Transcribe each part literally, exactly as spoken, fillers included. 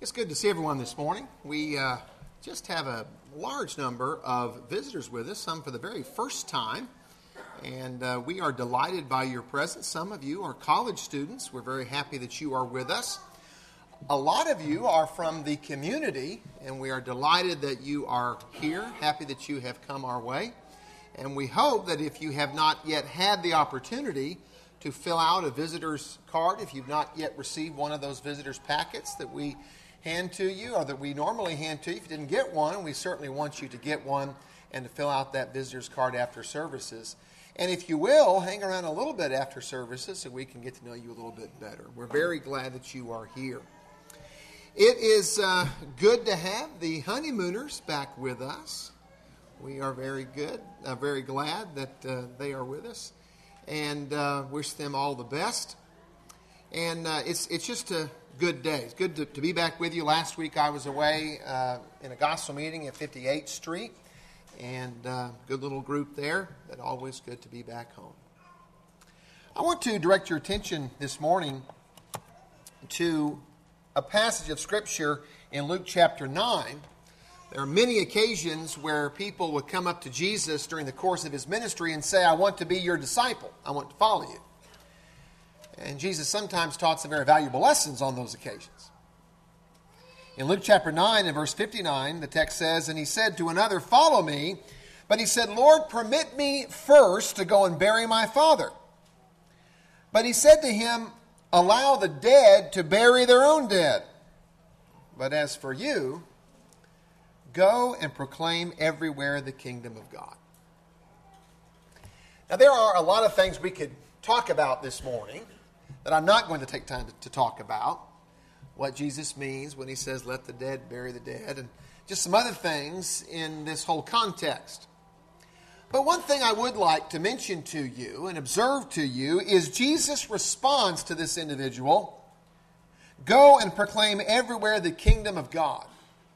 It's good to see everyone this morning. We uh, just have a large number of visitors with us, some for the very first time. And uh, we are delighted by your presence. Some of you are college students. We're very happy that you are with us. A lot of you are from the community, and we are delighted that you are here, happy that you have come our way. And we hope that if you have not yet had the opportunity to fill out a visitor's card, if you've not yet received one of those visitor's packets that we hand to you, or that we normally hand to you, if you didn't get one, we certainly want you to get one and to fill out that visitor's card after services. And if you will, hang around a little bit after services so we can get to know you a little bit better. We're very glad that you are here. It is uh, good to have the honeymooners back with us. We are very good, uh, very glad that uh, they are with us, and uh, wish them all the best. And uh, it's it's just a good day. It's good to, to be back with you. Last week I was away uh, in a gospel meeting at fifty-eighth Street, and uh, good little group there. But always good to be back home. I want to direct your attention this morning to a passage of Scripture in Luke chapter nine. There are many occasions where people would come up to Jesus during the course of his ministry and say, I want to be your disciple. I want to follow you. And Jesus sometimes taught some very valuable lessons on those occasions. In Luke chapter nine and verse fifty-nine, the text says, And he said to another, Follow me. But he said, Lord, permit me first to go and bury my father. But he said to him, Allow the dead to bury their own dead. But as for you, go and proclaim everywhere the kingdom of God. Now, there are a lot of things we could talk about this morning that I'm not going to take time to, to talk about. What Jesus means when he says, let the dead bury the dead, and just some other things in this whole context. But one thing I would like to mention to you and observe to you is Jesus' response to this individual. Go and proclaim everywhere the kingdom of God.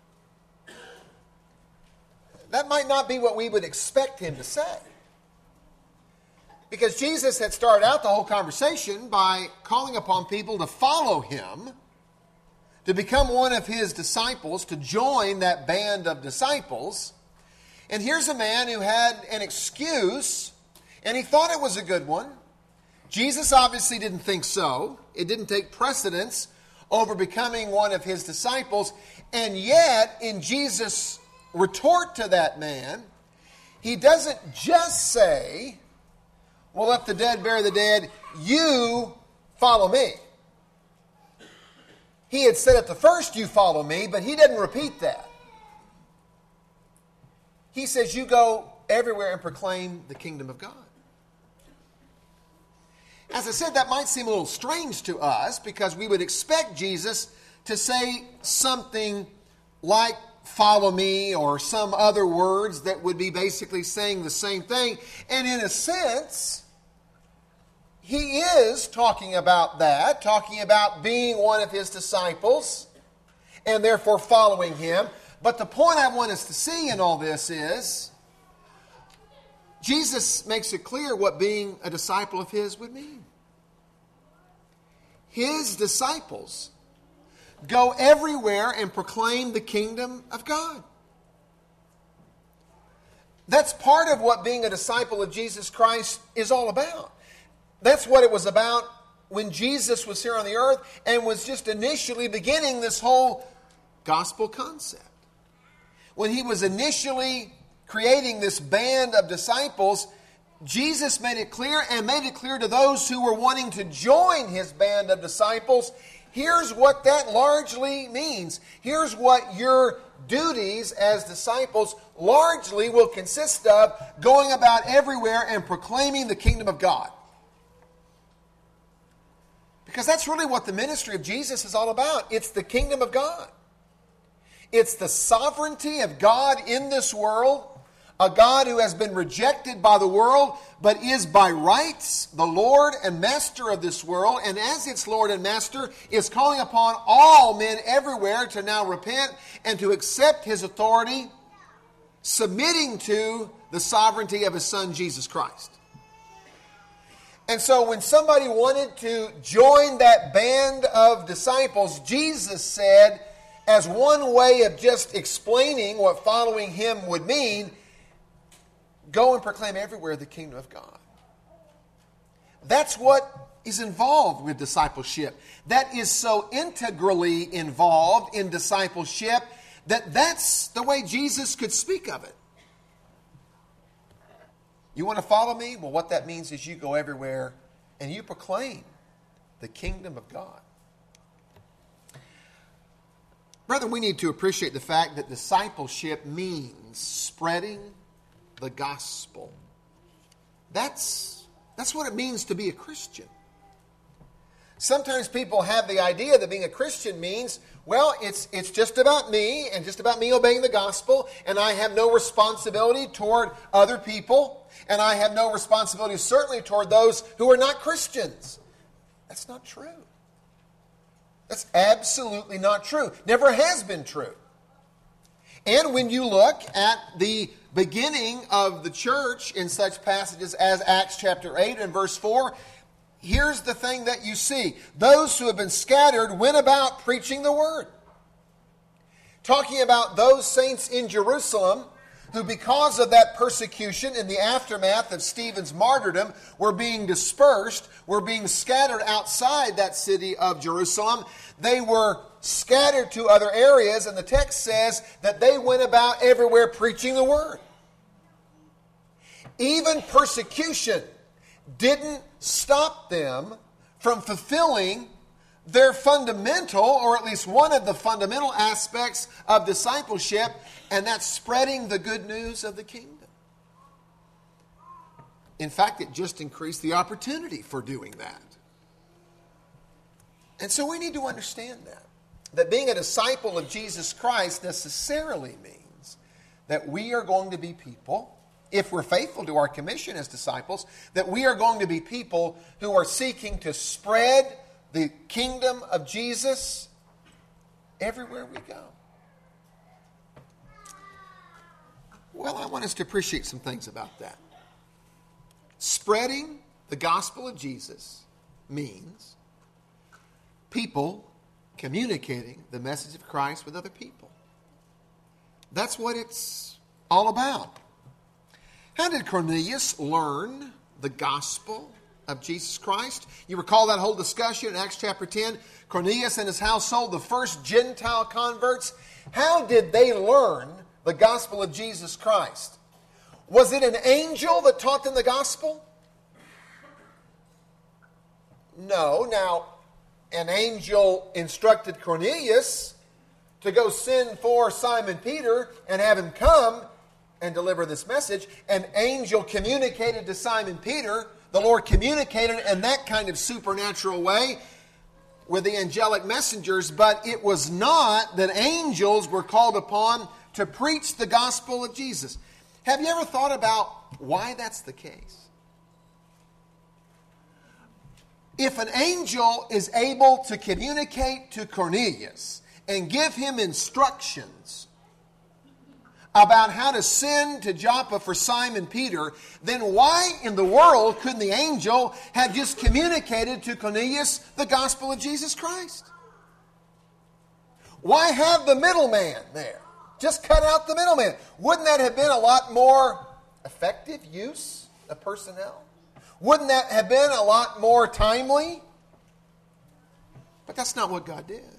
That might not be what we would expect him to say. Because Jesus had started out the whole conversation by calling upon people to follow him, to become one of his disciples, to join that band of disciples. And here's a man who had an excuse, and he thought it was a good one. Jesus obviously didn't think so. It didn't take precedence over becoming one of his disciples. And yet, in Jesus' retort to that man, he doesn't just say, well, let the dead bury the dead, you follow me. He had said at the first, you follow me, but he didn't repeat that. He says, you go everywhere and proclaim the kingdom of God. As I said, that might seem a little strange to us because we would expect Jesus to say something like, follow me, or some other words that would be basically saying the same thing. And in a sense, he is talking about that, talking about being one of his disciples and therefore following him. But the point I want us to see in all this is Jesus makes it clear what being a disciple of his would mean. His disciples go everywhere and proclaim the kingdom of God. That's part of what being a disciple of Jesus Christ is all about. That's what it was about when Jesus was here on the earth and was just initially beginning this whole gospel concept. When he was initially creating this band of disciples, Jesus made it clear and made it clear to those who were wanting to join his band of disciples, here's what that largely means. Here's what your duties as disciples largely will consist of, going about everywhere and proclaiming the kingdom of God. Because that's really what the ministry of Jesus is all about. It's the kingdom of God. It's the sovereignty of God in this world, a God who has been rejected by the world, but is by rights the Lord and Master of this world, and as its Lord and Master, is calling upon all men everywhere to now repent and to accept his authority, submitting to the sovereignty of his Son, Jesus Christ. And so when somebody wanted to join that band of disciples, Jesus said, as one way of just explaining what following him would mean, go and proclaim everywhere the kingdom of God. That's what is involved with discipleship. That is so integrally involved in discipleship that that's the way Jesus could speak of it. You want to follow me? Well, what that means is you go everywhere and you proclaim the kingdom of God. Brethren, we need to appreciate the fact that discipleship means spreading the gospel. That's, that's what it means to be a Christian. Sometimes people have the idea that being a Christian means, well, it's it's just about me and just about me obeying the gospel, and I have no responsibility toward other people, and I have no responsibility certainly toward those who are not Christians. That's not true. That's absolutely not true. Never has been true. And when you look at the beginning of the church in such passages as Acts chapter eight and verse four, here's the thing that you see. Those who have been scattered went about preaching the word. Talking about those saints in Jerusalem who, because of that persecution in the aftermath of Stephen's martyrdom, were being dispersed, were being scattered outside that city of Jerusalem. They were scattered to other areas, and the text says that they went about everywhere preaching the word. Even persecution didn't stop them from fulfilling their fundamental, or at least one of the fundamental aspects of discipleship, and that's spreading the good news of the kingdom. In fact, it just increased the opportunity for doing that. And so we need to understand that. That being a disciple of Jesus Christ necessarily means that we are going to be people, if we're faithful to our commission as disciples, that we are going to be people who are seeking to spread the kingdom of Jesus everywhere we go. Well, I want us to appreciate some things about that. Spreading the gospel of Jesus means people communicating the message of Christ with other people. That's what it's all about. How did Cornelius learn the gospel of Jesus Christ? You recall that whole discussion in Acts chapter ten. Cornelius and his household, the first Gentile converts. How did they learn the gospel of Jesus Christ? Was it an angel that taught them the gospel? No. Now, an angel instructed Cornelius to go send for Simon Peter and have him come and deliver this message. An angel communicated to Simon Peter. The Lord communicated in that kind of supernatural way with the angelic messengers, but it was not that angels were called upon to preach the gospel of Jesus. Have you ever thought about why that's the case? If an angel is able to communicate to Cornelius and give him instructions about how to send to Joppa for Simon Peter, then why in the world couldn't the angel have just communicated to Cornelius the gospel of Jesus Christ? Why have the middleman there? Just cut out the middleman. Wouldn't that have been a lot more effective use of personnel? Wouldn't that have been a lot more timely? But that's not what God did.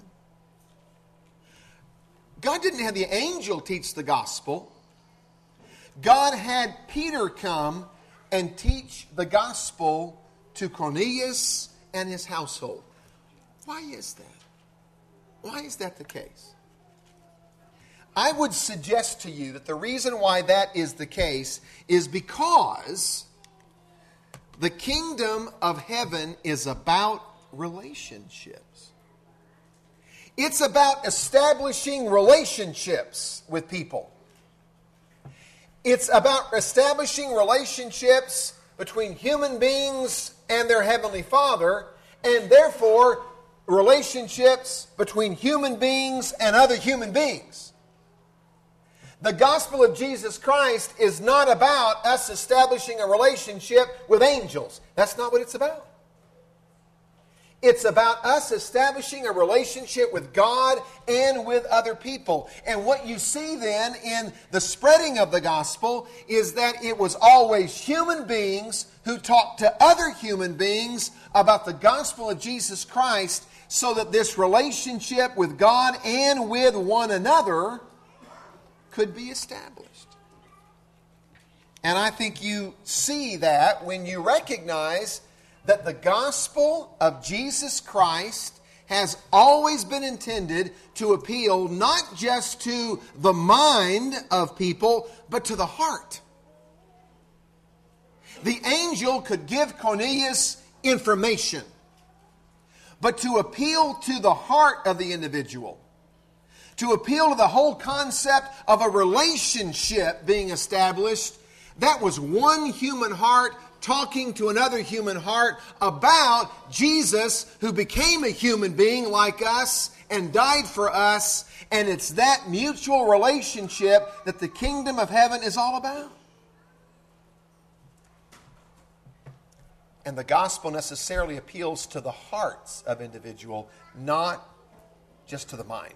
God didn't have the angel teach the gospel. God had Peter come and teach the gospel to Cornelius and his household. Why is that? Why is that the case? I would suggest to you that the reason why that is the case is because the kingdom of heaven is about relationships. It's about establishing relationships with people. It's about establishing relationships between human beings and their Heavenly Father, and therefore relationships between human beings and other human beings. The gospel of Jesus Christ is not about us establishing a relationship with angels. That's not what it's about. It's about us establishing a relationship with God and with other people. And what you see then in the spreading of the gospel is that it was always human beings who talked to other human beings about the gospel of Jesus Christ, so that this relationship with God and with one another could be established. And I think you see that when you recognize that the gospel of Jesus Christ has always been intended to appeal not just to the mind of people, but to the heart. The angel could give Cornelius information, but to appeal to the heart of the individual, to appeal to the whole concept of a relationship being established, that was one human heart talking to another human heart about Jesus, who became a human being like us and died for us. And it's that mutual relationship that the kingdom of heaven is all about. And the gospel necessarily appeals to the hearts of individual, not just to the mind.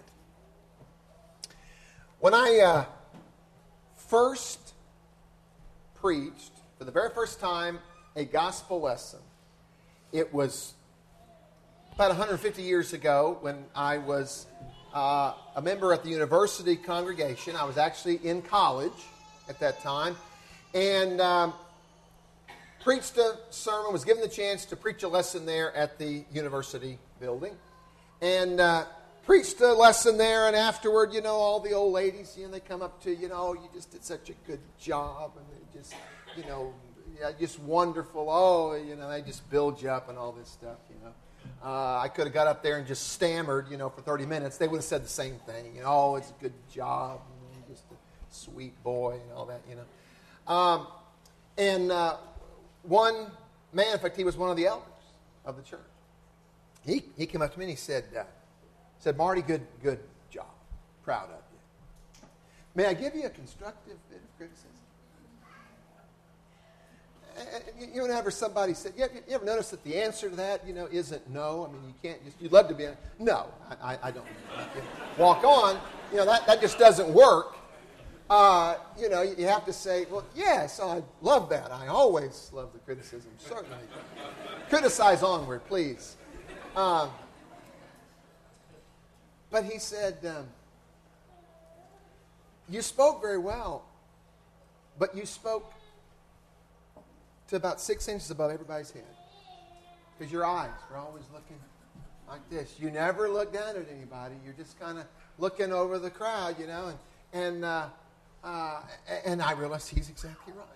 When I uh, first preached, for the very first time, a gospel lesson, it was about one hundred fifty years ago when I was uh, a member at the university congregation. I was actually in college at that time, and um, preached a sermon, was given the chance to preach a lesson there at the university building, and uh, preached a lesson there, and afterward, you know, all the old ladies, you know, they come up to you, you know, you just did such a good job, and they just, you know, yeah, just wonderful. Oh, you know, they just build you up and all this stuff, you know. Uh, I could have got up there and just stammered, you know, for thirty minutes. They would have said the same thing. You know, oh, it's a good job. You know, just a sweet boy and all that, you know. Um, and uh, one man, in fact, he was one of the elders of the church. He he came up to me and he said, uh, said, Marty, good good job. Proud of you. May I give you a constructive bit of criticism? You ever somebody said, you ever notice that the answer to that, you know, isn't no? I mean, you can't just, you'd love to be, a, no, I, I don't. Walk on, you know, that, that just doesn't work. Uh, you know, you have to say, well, yes, I love that. I always love the criticism, certainly. Criticize onward, please. Um, but he said, um, you spoke very well, but you spoke to about six inches above everybody's head. Because your eyes are always looking like this. You never look down at anybody. You're just kind of looking over the crowd, you know. And and, uh, uh, and I realized he's exactly right.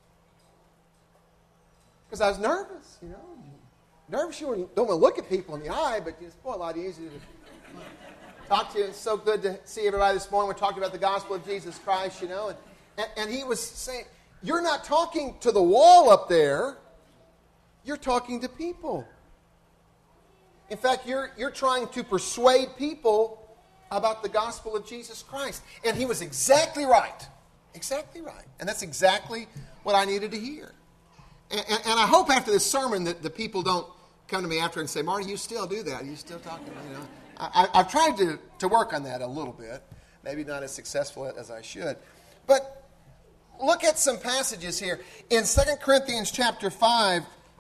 Because I was nervous, you know. Nervous, you don't want to look at people in the eye, but it's boy, a lot easier to talk to you. It's so good to see everybody this morning. We're talking about the gospel of Jesus Christ, you know. And, and, and he was saying, you're not talking to the wall up there. You're talking to people. In fact, you're, you're trying to persuade people about the gospel of Jesus Christ. And he was exactly right. Exactly right. And that's exactly what I needed to hear. And, and, and I hope after this sermon that the people don't come to me after and say, Marty, you still do that. You still talking, you know. I, I've tried to, to work on that a little bit. Maybe not as successful as I should. But look at some passages here. In Second Corinthians chapter five,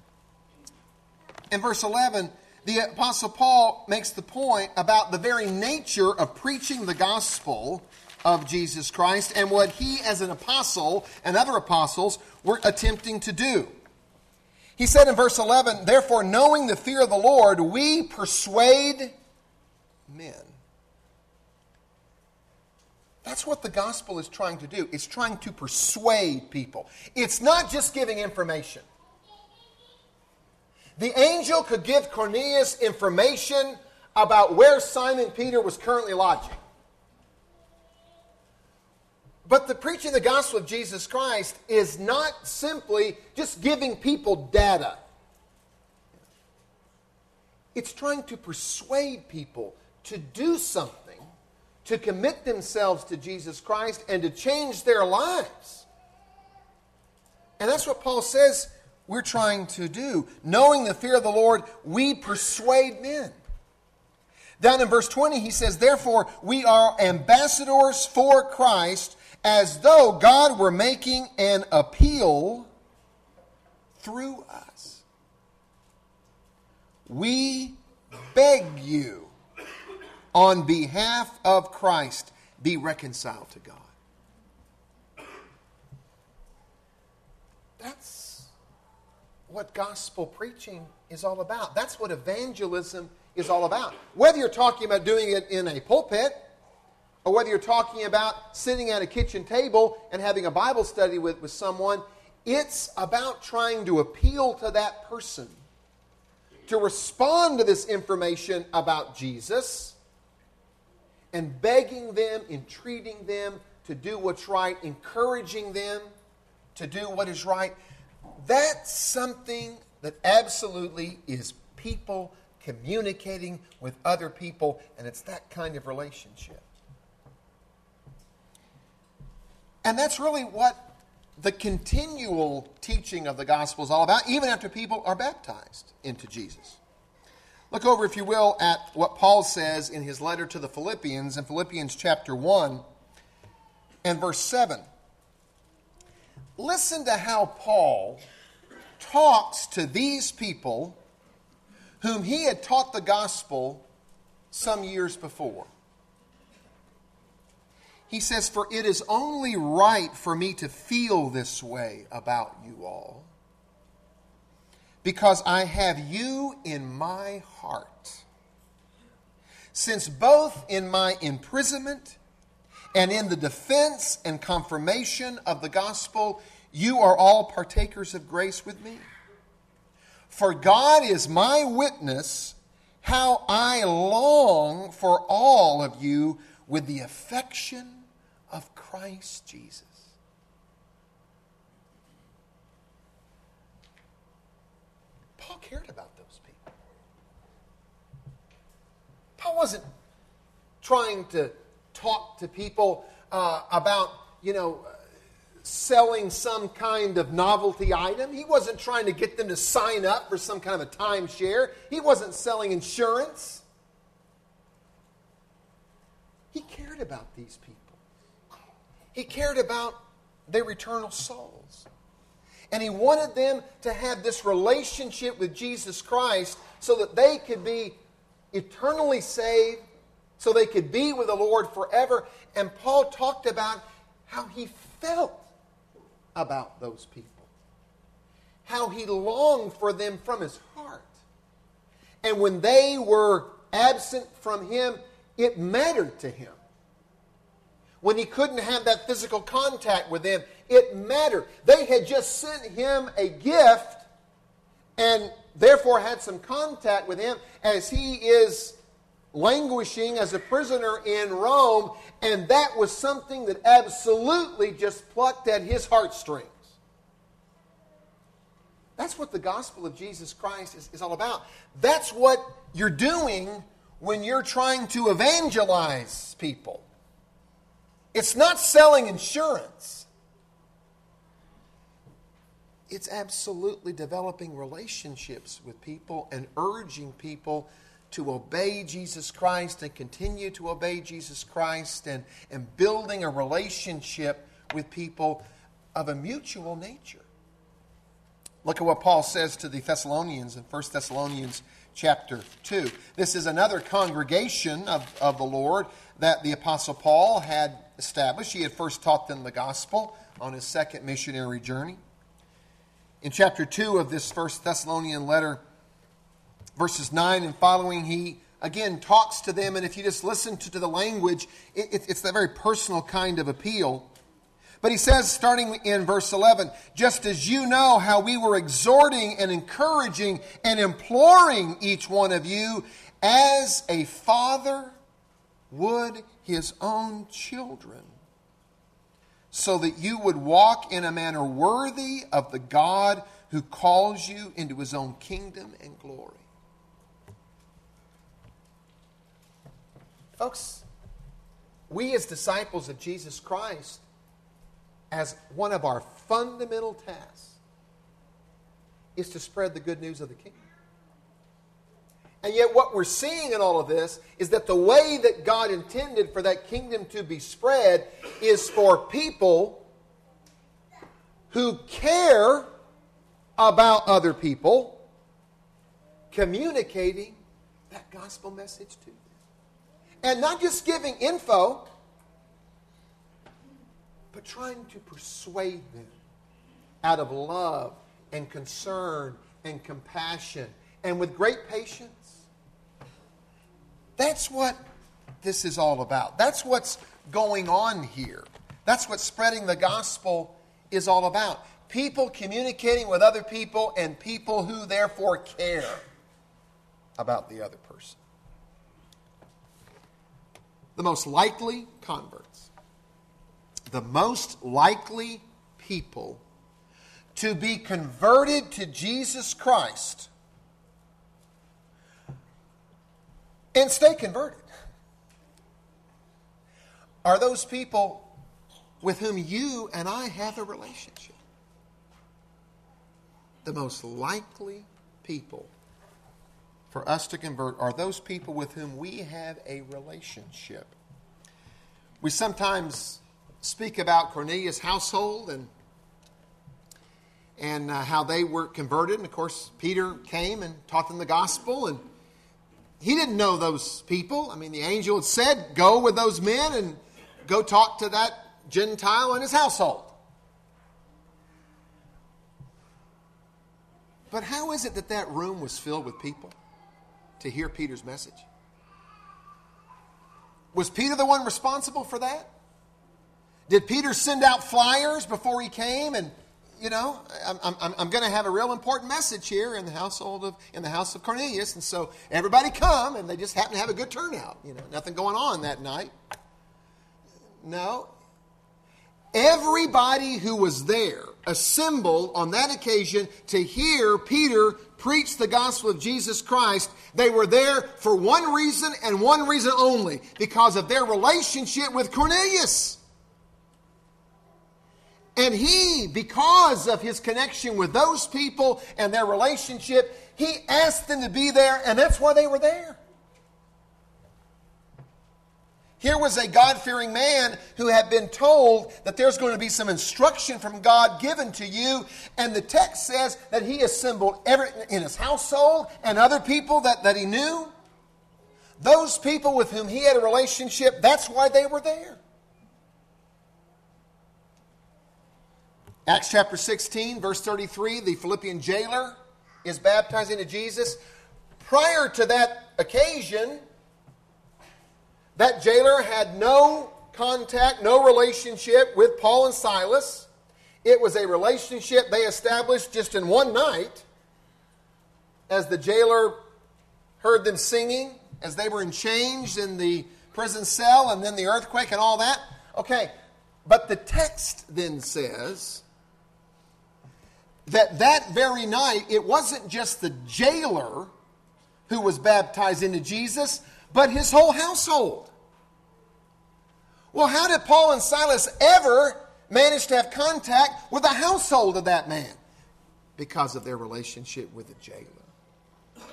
in verse eleven, the Apostle Paul makes the point about the very nature of preaching the gospel of Jesus Christ and what he as an apostle and other apostles were attempting to do. He said in verse eleven, therefore, knowing the fear of the Lord, we persuade men. That's what the gospel is trying to do. It's trying to persuade people. It's not just giving information. The angel could give Cornelius information about where Simon Peter was currently lodging. But the preaching of the gospel of Jesus Christ is not simply just giving people data. It's trying to persuade people to do something, to commit themselves to Jesus Christ and to change their lives. And that's what Paul says we're trying to do. Knowing the fear of the Lord, we persuade men. Down in verse twenty, he says, therefore, we are ambassadors for Christ, as though God were making an appeal through us. We beg you, on behalf of Christ, be reconciled to God. That's what gospel preaching is all about. That's what evangelism is all about. Whether you're talking about doing it in a pulpit, or whether you're talking about sitting at a kitchen table and having a Bible study with, with someone, it's about trying to appeal to that person to respond to this information about Jesus and begging them, entreating them to do what's right, encouraging them to do what is right. That's something that absolutely is people communicating with other people, and it's that kind of relationship. And that's really what the continual teaching of the gospel is all about, even after people are baptized into Jesus. Look over, if you will, at what Paul says in his letter to the Philippians, in Philippians chapter one and verse seven. Listen to how Paul talks to these people whom he had taught the gospel some years before. He says, for it is only right for me to feel this way about you all, because I have you in my heart. Since both in my imprisonment and in the defense and confirmation of the gospel, you are all partakers of grace with me. For God is my witness, how I long for all of you with the affection of Christ Jesus. Paul cared about those people. Paul wasn't trying to talk to people uh, about, you know, selling some kind of novelty item. He wasn't trying to get them to sign up for some kind of a timeshare. He wasn't selling insurance. He cared about these people. He cared about their eternal souls. And he wanted them to have this relationship with Jesus Christ so that they could be eternally saved, so they could be with the Lord forever. And Paul talked about how he felt about those people, how he longed for them from his heart. And when they were absent from him, it mattered to him. When he couldn't have that physical contact with them, it mattered. They had just sent him a gift and therefore had some contact with him as he is languishing as a prisoner in Rome, and that was something that absolutely just plucked at his heartstrings. That's what the gospel of Jesus Christ is, is all about. That's what you're doing when you're trying to evangelize people. It's not selling insurance. It's absolutely developing relationships with people and urging people to obey Jesus Christ and continue to obey Jesus Christ, and, and building a relationship with people of a mutual nature. Look at what Paul says to the Thessalonians in First Thessalonians chapter two. This is another congregation of, of the Lord that the Apostle Paul had established. He had first taught them the gospel on his second missionary journey. In chapter two of this First Thessalonian letter, verses nine and following, he again talks to them, and if you just listen to, to the language, it, it, it's that very personal kind of appeal. But he says, starting in verse eleven, just as you know how we were exhorting and encouraging and imploring each one of you as a father would his own children, so that you would walk in a manner worthy of the God who calls you into his own kingdom and glory. Folks, we as disciples of Jesus Christ, as one of our fundamental tasks, is to spread the good news of the kingdom. And yet what we're seeing in all of this is that the way that God intended for that kingdom to be spread is for people who care about other people communicating that gospel message to them. And not just giving info, but trying to persuade them out of love and concern and compassion and with great patience. That's what this is all about. That's what's going on here. That's what spreading the gospel is all about. People communicating with other people and people who therefore care about the other person. The most likely converts, the most likely people to be converted to Jesus Christ and stay converted are those people with whom you and I have a relationship. The most likely people for us to convert are those people with whom we have a relationship. We sometimes speak about Cornelius' household and and uh, how they were converted. And of course, Peter came and taught them the gospel, and he didn't know those people. I mean, the angel had said, go with those men and go talk to that Gentile and his household. But how is it that that room was filled with people to hear Peter's message? Was Peter the one responsible for that? Did Peter send out flyers before he came and, you know, I'm, I'm, I'm going to have a real important message here in the household of in the house of Cornelius, and so everybody come, and they just happen to have a good turnout. You know, nothing going on that night. No. Everybody who was there assembled on that occasion to hear Peter preach the gospel of Jesus Christ. They were there for one reason and one reason only, because of their relationship with Cornelius. And he, because of his connection with those people and their relationship, he asked them to be there, and that's why they were there. Here was a God-fearing man who had been told that there's going to be some instruction from God given to you. And the text says that he assembled every, in his household and other people that, that he knew. Those people with whom he had a relationship, that's why they were there. Acts chapter sixteen, verse thirty-three, the Philippian jailer is baptized into Jesus. Prior to that occasion, that jailer had no contact, no relationship with Paul and Silas. It was a relationship they established just in one night as the jailer heard them singing, as they were in chains in the prison cell, and then the earthquake and all that. Okay, but the text then says that that very night, it wasn't just the jailer who was baptized into Jesus, but his whole household. Well, how did Paul and Silas ever manage to have contact with the household of that man? Because of their relationship with the jailer.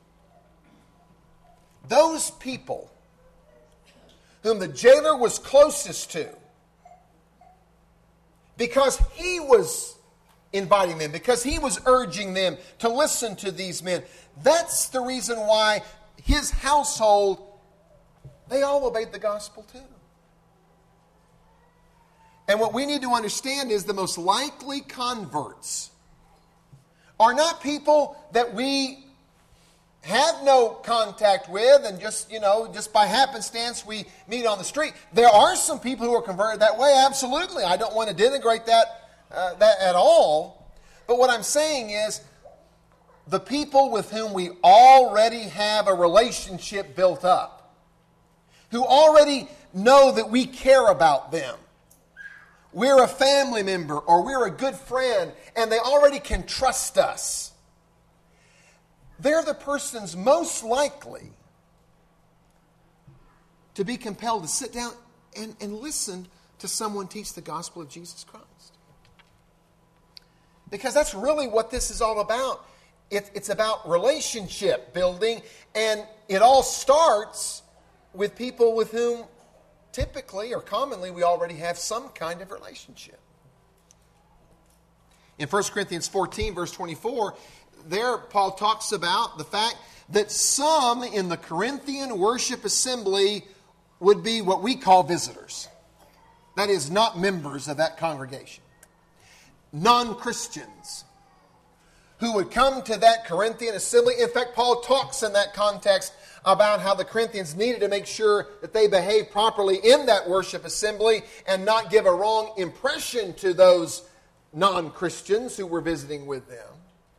Those people whom the jailer was closest to, because he was inviting them, because he was urging them to listen to these men, that's the reason why his household, they all obeyed the gospel too. And what we need to understand is the most likely converts are not people that we have no contact with and just, you know, just by happenstance we meet on the street. There are some people who are converted that way, absolutely. I don't want to denigrate that, uh, that at all. But what I'm saying is the people with whom we already have a relationship built up, who already know that we care about them. We're a family member or we're a good friend and they already can trust us. They're the persons most likely to be compelled to sit down and, and listen to someone teach the gospel of Jesus Christ. Because that's really what this is all about. It, it's about relationship building, and it all starts with people with whom typically or commonly we already have some kind of relationship. In First Corinthians fourteen, verse twenty-four, there Paul talks about the fact that some in the Corinthian worship assembly would be what we call visitors. That is, not members of that congregation. Non-Christians who would come to that Corinthian assembly. In fact, Paul talks in that context about how the Corinthians needed to make sure that they behaved properly in that worship assembly and not give a wrong impression to those non-Christians who were visiting with them.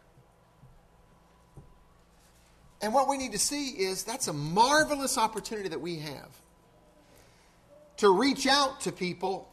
And what we need to see is that's a marvelous opportunity that we have to reach out to people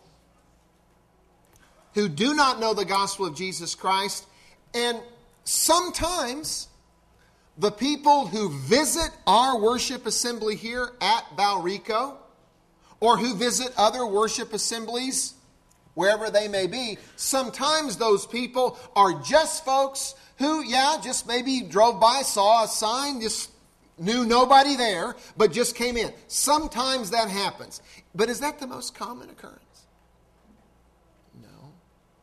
who do not know the gospel of Jesus Christ. And sometimes the people who visit our worship assembly here at Valrico, or who visit other worship assemblies wherever they may be, sometimes those people are just folks who, yeah, just maybe drove by, saw a sign, just knew nobody there, but just came in. Sometimes that happens. But is that the most common occurrence? No.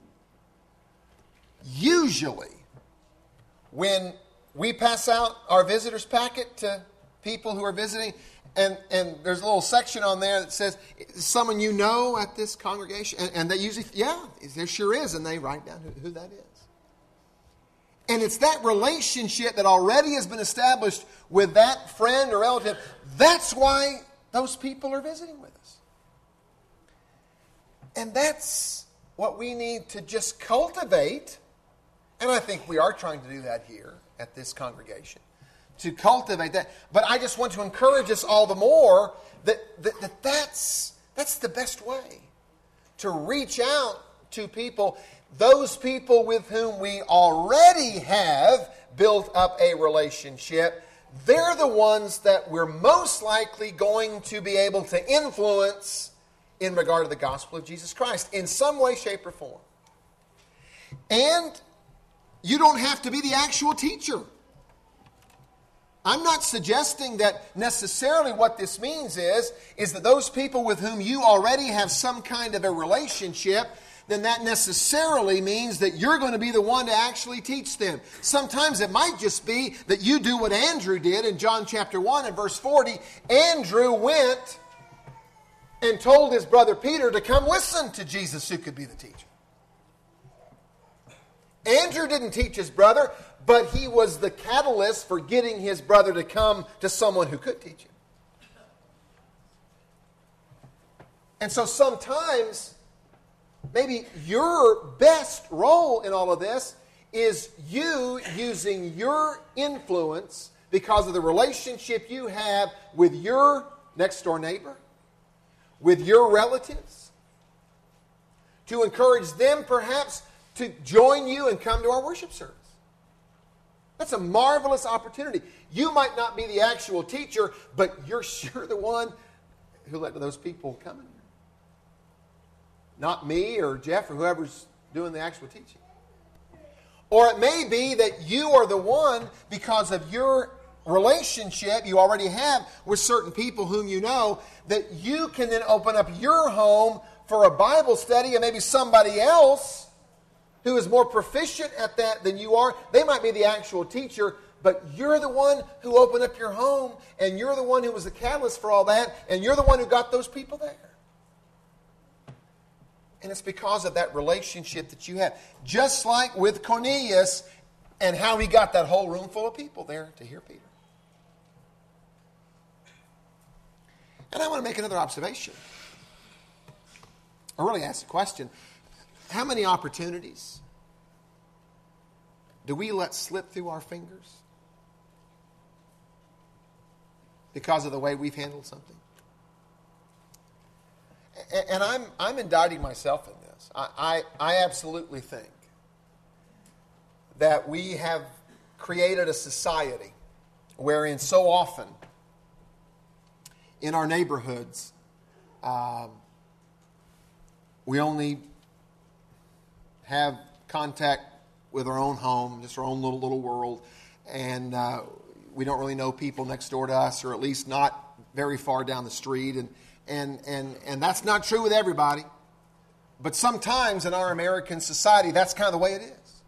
Usually, when we pass out our visitors packet to people who are visiting, and, and there's a little section on there that says, someone you know at this congregation, and, and they usually, yeah, there sure is, and they write down who, who that is. And it's that relationship that already has been established with that friend or relative. That's why those people are visiting with us. And that's what we need to just cultivate. And I think we are trying to do that here at this congregation. To cultivate that. But I just want to encourage us all the more that, that, that that's, that's the best way to reach out to people, those people with whom we already have built up a relationship. They're the ones that we're most likely going to be able to influence in regard to the gospel of Jesus Christ in some way, shape, or form. And you don't have to be the actual teacher. I'm not suggesting that necessarily what this means is, is that those people with whom you already have some kind of a relationship, then that necessarily means that you're going to be the one to actually teach them. Sometimes it might just be that you do what Andrew did in John chapter one and verse forty. Andrew went and told his brother Peter to come listen to Jesus, who could be the teacher. Andrew didn't teach his brother, but he was the catalyst for getting his brother to come to someone who could teach him. And so sometimes, maybe your best role in all of this is you using your influence because of the relationship you have with your next door neighbor, with your relatives, to encourage them perhaps to join you and come to our worship service. That's a marvelous opportunity. You might not be the actual teacher, but you're sure the one who let those people come in here. Not me or Jeff or whoever's doing the actual teaching. Or it may be that you are the one, because of your relationship you already have with certain people whom you know, that you can then open up your home for a Bible study, and maybe somebody else who is more proficient at that than you are. They might be the actual teacher, but you're the one who opened up your home, and you're the one who was the catalyst for all that, and you're the one who got those people there. And it's because of that relationship that you have. Just like with Cornelius and how he got that whole room full of people there to hear Peter. And I want to make another observation. Or really ask a question. How many opportunities do we let slip through our fingers because of the way we've handled something? And I'm I'm indicting myself in this. I, I, I absolutely think that we have created a society wherein so often in our neighborhoods um, we only have contact with our own home, just our own little, little world. And uh, we don't really know people next door to us, or at least not very far down the street. And, and, and, and that's not true with everybody. But sometimes in our American society, that's kind of the way it is.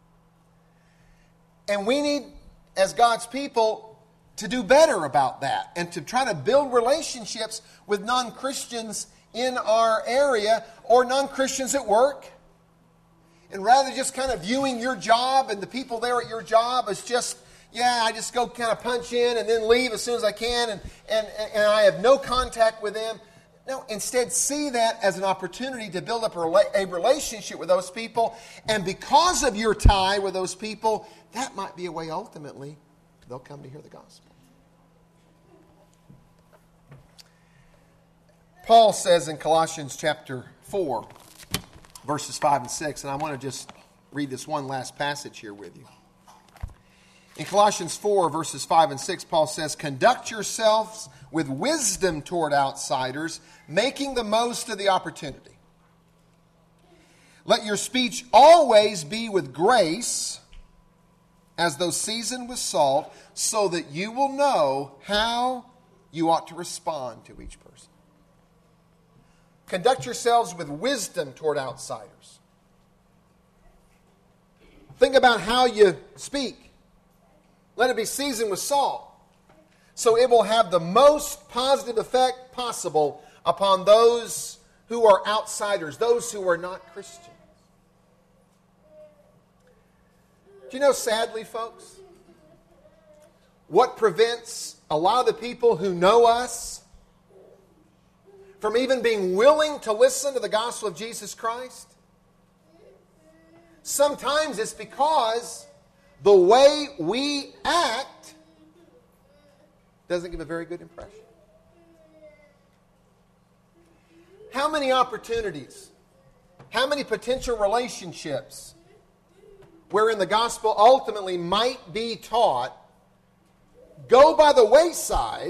And we need, as God's people, to do better about that and to try to build relationships with non-Christians in our area or non-Christians at work. And rather than just kind of viewing your job and the people there at your job as just, yeah, I just go kind of punch in and then leave as soon as I can and, and, and I have no contact with them. No, instead see that as an opportunity to build up a, rela- a relationship with those people. And because of your tie with those people, that might be a way ultimately they'll come to hear the gospel. Paul says in Colossians chapter four, verses five and six, and I want to just read this one last passage here with you. In Colossians four, verses five and six, Paul says, "Conduct yourselves with wisdom toward outsiders, making the most of the opportunity. Let your speech always be with grace, as though seasoned with salt, so that you will know how you ought to respond to each person." Conduct yourselves with wisdom toward outsiders. Think about how you speak. Let it be seasoned with salt, so it will have the most positive effect possible upon those who are outsiders, those who are not Christians. Do you know, sadly, folks, what prevents a lot of the people who know us from even being willing to listen to the gospel of Jesus Christ? Sometimes it's because the way we act doesn't give a very good impression. How many opportunities, how many potential relationships wherein the gospel ultimately might be taught go by the wayside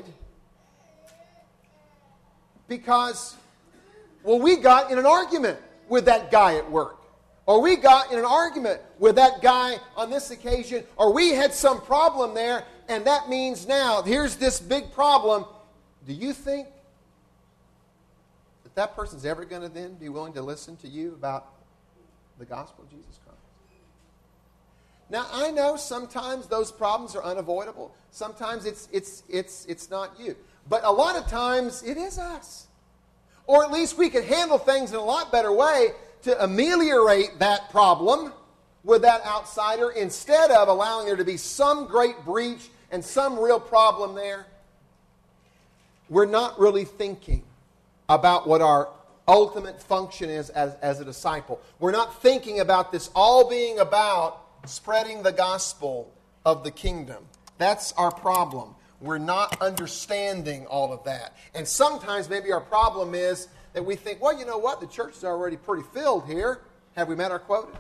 because, well, we got in an argument with that guy at work. Or we got in an argument with that guy on this occasion. Or we had some problem there, and that means now, here's this big problem. Do you think that that person's ever going to then be willing to listen to you about the gospel of Jesus Christ? Now, I know sometimes those problems are unavoidable. Sometimes it's, it's, it's, it's not you. But a lot of times it is us. Or at least we can handle things in a lot better way to ameliorate that problem with that outsider instead of allowing there to be some great breach and some real problem there. We're not really thinking about what our ultimate function is as, as a disciple. We're not thinking about this all being about spreading the gospel of the kingdom. That's our problem. We're not understanding all of that. And sometimes maybe our problem is that we think, well, you know what? The church is already pretty filled here. Have we met our quota?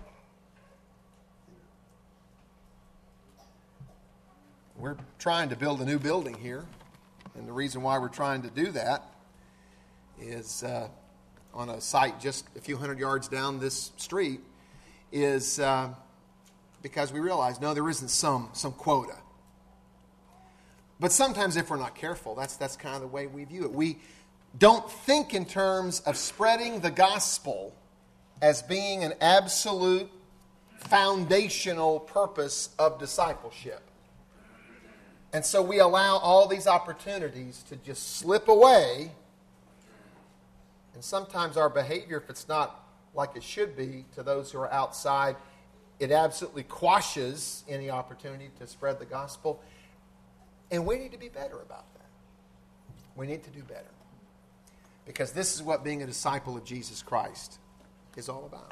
We're trying to build a new building here. And the reason why we're trying to do that is uh, on a site just a few hundred yards down this street is uh, because we realize, no, there isn't some, some quota. But sometimes if we're not careful, that's, that's kind of the way we view it. We don't think in terms of spreading the gospel as being an absolute foundational purpose of discipleship. And so we allow all these opportunities to just slip away. And sometimes our behavior, if it's not like it should be to those who are outside, it absolutely quashes any opportunity to spread the gospel. And we need to be better about that. We need to do better. Because this is what being a disciple of Jesus Christ is all about.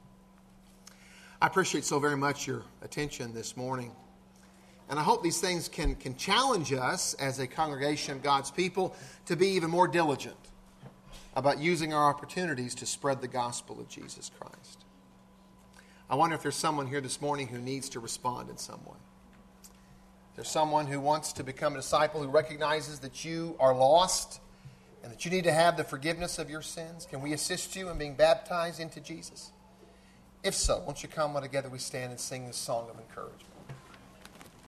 I appreciate so very much your attention this morning. And I hope these things can, can challenge us as a congregation of God's people to be even more diligent about using our opportunities to spread the gospel of Jesus Christ. I wonder if there's someone here this morning who needs to respond in some way. There's someone who wants to become a disciple who recognizes that you are lost and that you need to have the forgiveness of your sins. Can we assist you in being baptized into Jesus? If so, won't you come while together we stand and sing this song of encouragement?